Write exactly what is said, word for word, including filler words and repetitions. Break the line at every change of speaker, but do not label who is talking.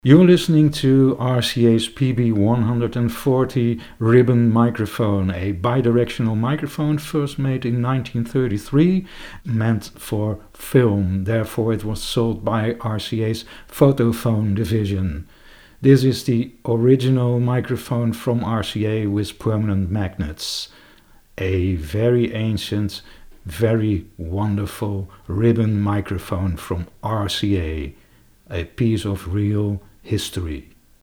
You're listening to R C A's P B one forty ribbon microphone, a bidirectional microphone first made in nineteen thirty-three, meant for film. Therefore it was sold by R C A's Photophone division. This is the original microphone from R C A with permanent magnets. A very ancient, very wonderful ribbon microphone from R C A. A piece of real history.